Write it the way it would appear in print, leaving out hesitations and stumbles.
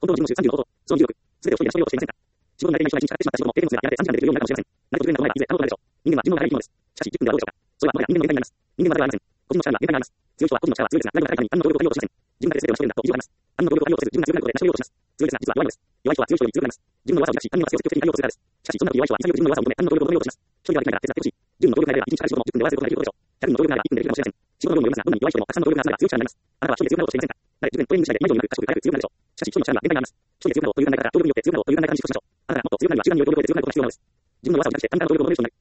本当の自分の中30のこと、その重力、すべてを一人で成し遂げようとしていませんか。仕事の内定に一回失敗した仕事も経験するがやがて短時間でできるようになるかもしれません。何と不便なものがいずれ可能となるでしょう。人間は自分の働き生き物です。しかし、10分ではどうでしょうか。それはもはや人間の限界になります。人間の力ではありません。個人の力には限界があります。強い人は個人の力は強いですが、何も誰かに何の努力を足りようとしません。自分だけで全てを成し遂げるんだという意地があります。何の努力を足りようとせず、自分が強くなることで成し遂げようとします。強いですが、実は弱いのです。弱い人は強い人より強くなります。自分の弱さを生かし、他人の強さを積極的になりようとするからです。しかし、そんな時弱い人は潔く自分の弱さを認め、他人の努力を求めようとします。一人ではできないから手伝ってほしい。10分の努力がいれば、一日から仕事も10分で終わらせることができることでしょう。100人の努力があれば1分でできるかもしれません。仕事の量によりますが、どんなに弱い人でもたくさんの努力があるが強い力になります。あなたは一人で強くなろうとしていませんか。誰か10分トレーニングしないで今以上になく賢く早く強くなるでしょう。しかし、一人の力には限界があります。一人で強くなろうという考え方から、協力によって強くなろうという考え方にシフトしましょう。あなたはもっと強くなるには時間による努力で強くなることが必要なのです。自分の弱さを生かして他人からの努力を求める人になり、